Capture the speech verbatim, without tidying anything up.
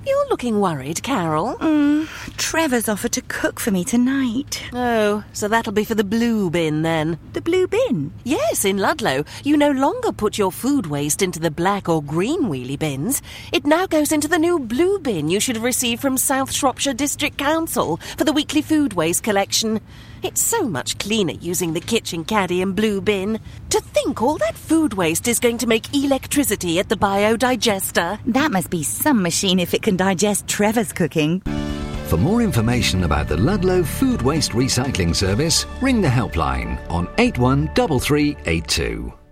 You're looking worried, Carol. Mm, Trevor's offered to cook for me tonight. Oh, so that'll be for the blue bin then. The blue bin? Yes, in Ludlow, you no longer put your food waste into the black or green wheelie bins. It now goes into the new blue bin you should have received from South Shropshire District Council for the weekly food waste collection. It's so much cleaner using the kitchen caddy and blue bin. To think all that food waste is going to make electricity at the biodigester. That must be some machine if it can digest Trevor's cooking. For more information about the Ludlow Food Waste Recycling Service, ring the helpline on eight one three three eight two.